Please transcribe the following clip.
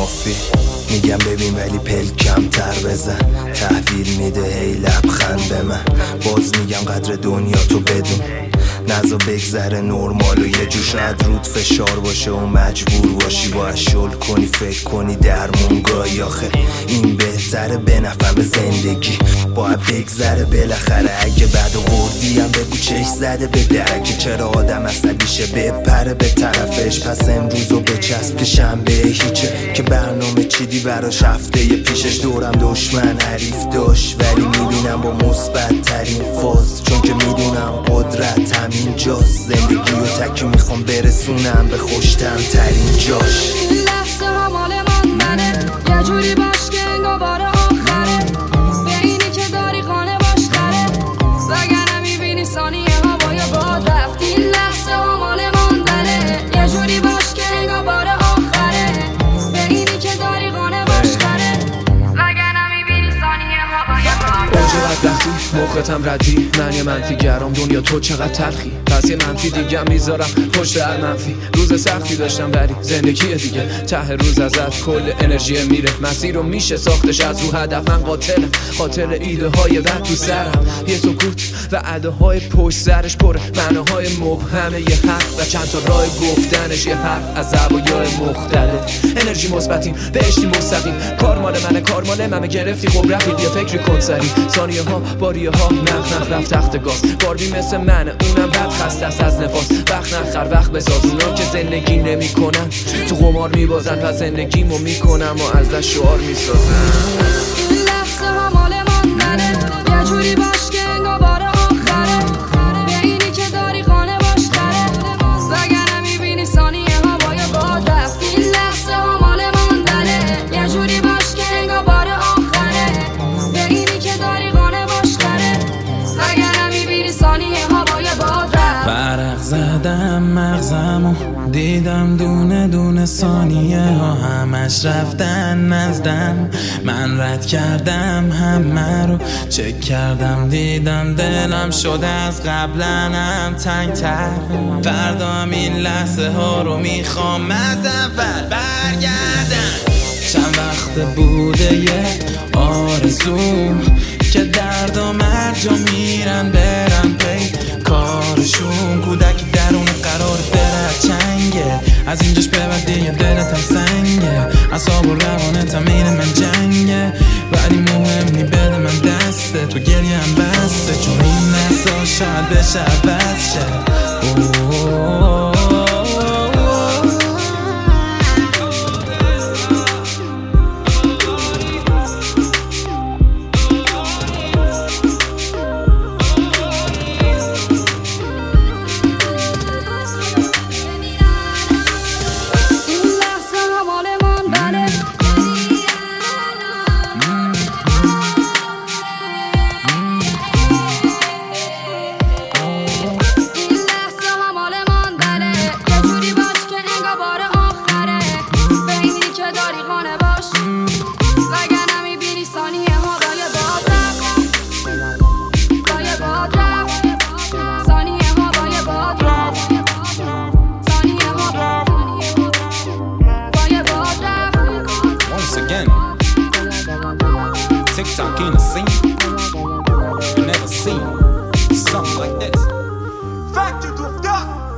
کافی. میگم ببین ولی پلکم تر بزن، تحویل میده هی لبخند به من. باز میگم قدر دنیا تو بدون، نزا بگذره نرمال و یه جوش ند رود فشار باشه و مجبور باشی باید شل کنی فکر کنی درمون گاهی. آخه این بهتره به نفهم زندگی باید بگذره بالاخره. اگه بعد و قردی هم بگو چش زده به درکه، چرا آدم عصبیشه بپره به طرفش. پس امروزو بچسب که شنبه هیچه که برنامه چیدی براش هفته پیشش. دورم دشمن حریف داشت ولی میبینم با مثبت ترین فاز، چون که میدونم قدرت همین جاست. زندگی رو تکی میخوام برسونم به خوشتم ترین جاش. این لحظه ها مال من منه، یه جوری باش که انگار بار آخره. به اینی که داری خانه باش خره، وگرنه میبینی ثانیه هوای باد رفت. این لحظه ها مال من منه، یه جوری باش که انگار بار آخره. به اینی که داری خانه باش خره، وگرنه میبینی ثانیه هوای باد رفت. چقدر وقتی موقعتم ردی، من یه منفی گرام دنیا تو چقدر تلخی. پس یه منفی دیگه میذارم پشت هر منفی. روز سختی داشتم ولی زندگی دیگه، ته روز ازت کل انرژی میره. مسیر رو میشه ساختش از رو هدف. من قاتل ایده های بد تو سرم. یه سکوت و اداهای پشت سرش پر معناهای مبهمه. یه حرف و چند تا راه گفتنش، یه حرف از زوایای مختلف. انرژی مثبتیم بهشتی مستقیم، کار مال منه گرفتی خب رفیق. یه فکری کن سری ثانیه ها باریه ها نخ رفت تخت گاز. باربی مثل منه اونم بد خسته است از نفاس. وقت نخر وقت بساز، اونا که زندگی نمی کنن تو قمار میبازن. پس زندگیمو میکنم و ازش شعار میسازم. این لحظه ها مال من منه، یه جوری باش که انگار بار آخره. به اینی که داری خانه باش خره، وگرنه میبینی ثانیه هوای باد رفت. این لحظه ها مال من منه، یه جوری باش که انگار بار آخره. به اینی که داری خانه باش خره، وگرنه میبینی ثانیه هوای باد رفت. برق زدم مغزمو دیدم دونه دونه ثانیه ها همش رفتن نزدم. من رد کردم همه رو چک کردم، دیدم دلم شده از قبلنم تنگ تر. فردا هم این لحظه ها رو میخوام از اول برگردم. چند وقت بوده یه آرزوم که درد و مرجا میرن برن پی کارشون. کودک درون قرار درد چنگه، از اینجاش به بعد دیگه دلتم سنگه. اعصاب و روانتم این من جنگه، ولی مهم نی بده من دسته. تو گریه هم بسته چون این نسا شاید بشه عوض شه. TikTok in the scene, you never seen something like this. Fact you do